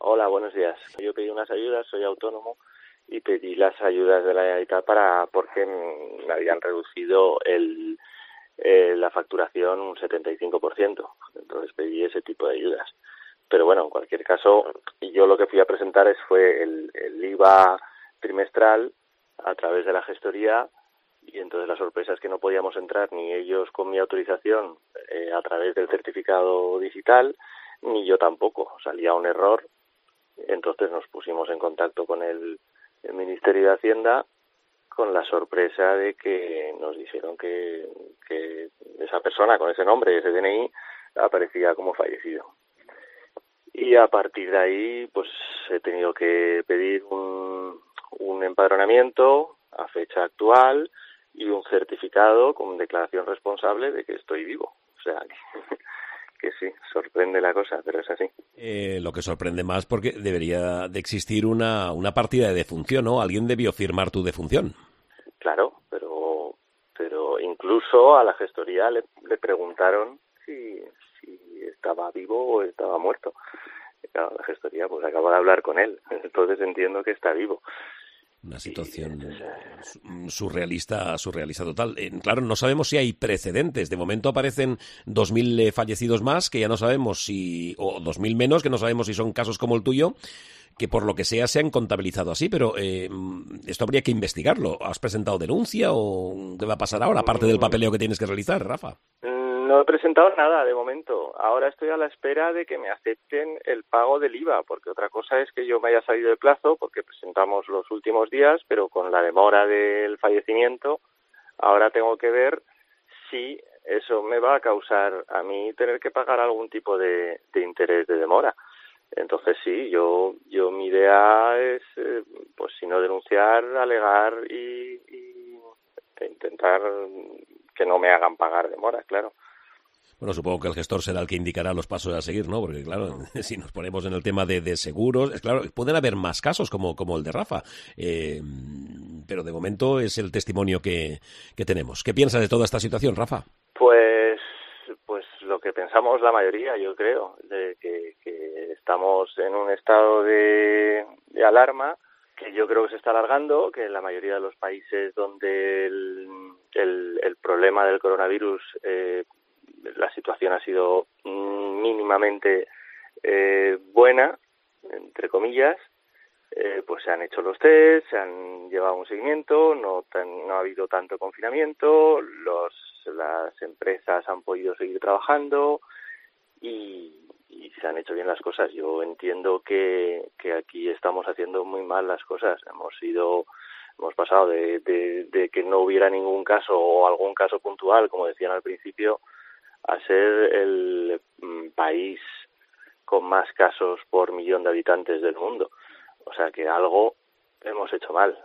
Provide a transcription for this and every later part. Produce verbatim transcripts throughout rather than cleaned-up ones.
Hola, buenos días. Yo pedí unas ayudas, soy autónomo y pedí las ayudas de la Generalitat para porque me habían reducido el, eh, la facturación un setenta y cinco por ciento. Entonces pedí ese tipo de ayudas. Pero bueno, en cualquier caso, yo lo que fui a presentar es, fue el, el I V A trimestral a través de la gestoría, y entonces la sorpresa es que no podíamos entrar ni ellos con mi autorización eh, a través del certificado digital, ni yo tampoco. Salía un error. Entonces nos pusimos en contacto con el, el Ministerio de Hacienda, con la sorpresa de que nos dijeron que, que esa persona con ese nombre, ese D N I, aparecía como fallecido. Y a partir de ahí, pues he tenido que pedir un, un empadronamiento a fecha actual y un certificado con declaración responsable de que estoy vivo. O sea, que, que sí, sorprende la cosa, pero es así. Eh, lo que sorprende más porque debería de existir una, una partida de defunción, ¿no? Alguien debió firmar tu defunción. Claro, pero pero incluso a la gestoría le, le preguntaron si, si estaba vivo o estaba muerto. Claro, la gestoría pues acaba de hablar con él, entonces entiendo que está vivo. Una situación surrealista, surrealista total. Eh, claro, no sabemos si hay precedentes. De momento aparecen dos mil eh, fallecidos más, que ya no sabemos si, o dos mil menos, que no sabemos si son casos como el tuyo, que por lo que sea se han contabilizado así, pero eh, esto habría que investigarlo. ¿Has presentado denuncia o qué va a pasar ahora, aparte del papeleo que tienes que realizar, Rafa? No he presentado nada de momento. Ahora estoy a la espera de que me acepten el pago del I V A, porque otra cosa es que yo me haya salido de plazo, porque presentamos los últimos días, pero con la demora del fallecimiento, ahora tengo que ver si eso me va a causar a mí tener que pagar algún tipo de, de interés de demora. Entonces sí, yo yo mi idea es, eh, pues si no denunciar, alegar y, y intentar que no me hagan pagar demora, claro. Bueno, supongo que el gestor será el que indicará los pasos a seguir, ¿no? Porque, claro, si nos ponemos en el tema de, de seguros, es claro, pueden haber más casos como, como el de Rafa, eh, pero de momento es el testimonio que, que tenemos. ¿Qué piensas de toda esta situación, Rafa? Pues, pues lo que pensamos la mayoría, yo creo, de que, que estamos en un estado de, de alarma, que yo creo que se está alargando, que en la mayoría de los países donde el, el, el problema del coronavirus eh, la situación ha sido mínimamente eh, buena, entre comillas, eh, pues se han hecho los test, se han llevado un seguimiento, no, tan, no ha habido tanto confinamiento, los, las empresas han podido seguir trabajando y, y se han hecho bien las cosas. Yo entiendo que, que aquí estamos haciendo muy mal las cosas. Hemos sido... Hemos pasado de, de, de que no hubiera ningún caso o algún caso puntual, como decían al principio, a ser el mm, país con más casos por millón de habitantes del mundo. O sea que algo hemos hecho mal.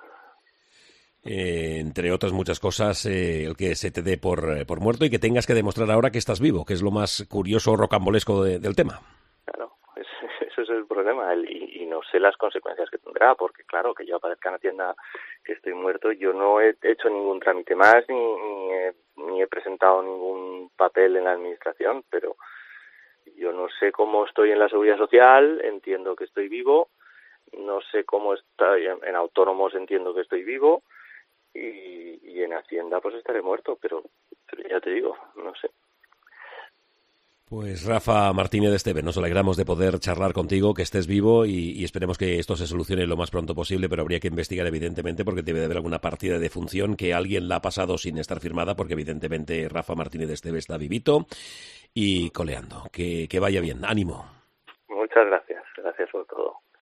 Eh, entre otras muchas cosas, eh, el que se te dé por, por muerto y que tengas que demostrar ahora que estás vivo, que es lo más curioso o rocambolesco de, del tema. Claro, es, eso es el problema, el, y, y no sé las consecuencias que tendrá, porque claro, que yo aparezca en Hacienda que estoy muerto, yo no he hecho ningún trámite más, ni, ni, he, ni he presentado ningún papel en la administración, pero yo no sé cómo estoy en la Seguridad Social, entiendo que estoy vivo, no sé cómo estoy en, en autónomos, entiendo que estoy vivo, y, y en Hacienda pues estaré muerto, pero, pero ya te digo, no sé. Pues Rafa Martínez de Esteve, nos alegramos de poder charlar contigo, que estés vivo y, y esperemos que esto se solucione lo más pronto posible, pero habría que investigar evidentemente porque debe de haber alguna partida de función que alguien la ha pasado sin estar firmada, porque evidentemente Rafa Martínez de Esteve está vivito y coleando. Que, que vaya bien, ánimo. Muchas gracias, gracias por todo.